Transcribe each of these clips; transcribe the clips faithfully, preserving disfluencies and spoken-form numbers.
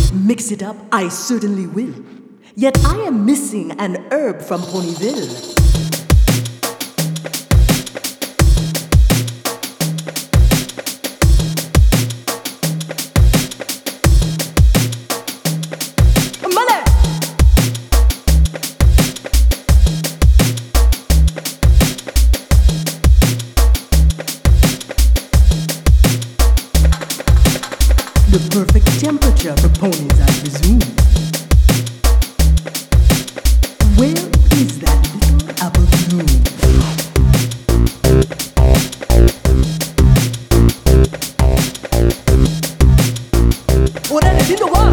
Mix it up, I certainly will. Yet I am missing an herb from Ponyville. The perfect temperature for ponies, I presume. Where is that little apple bloom? Oh, that is in the one.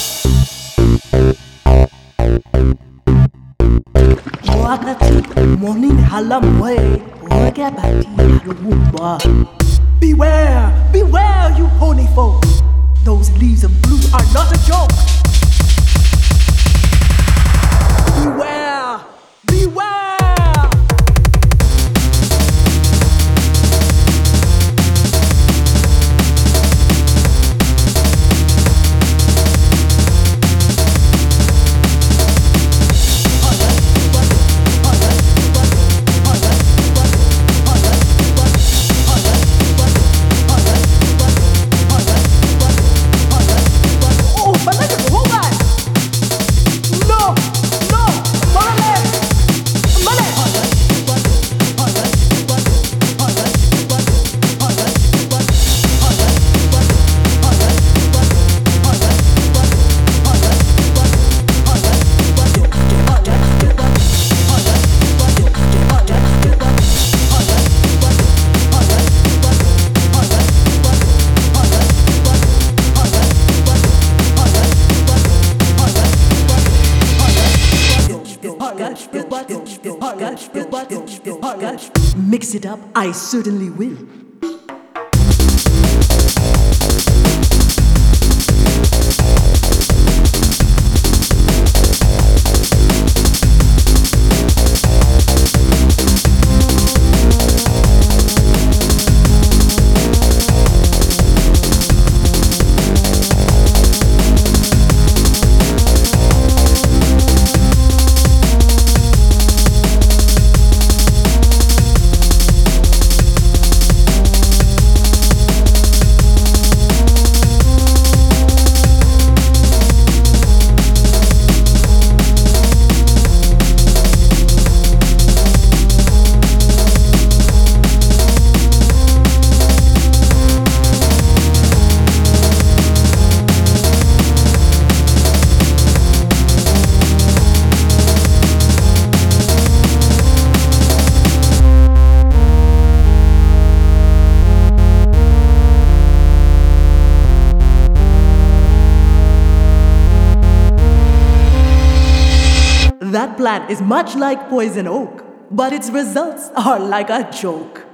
Wakati morning halam way, wakabati haluwa. Beware, beware, you pony folk. Those leaves of blue are not a joke. Beware! Beware! Mix it up, I certainly will. That plant is much like poison oak, but its results are like a joke.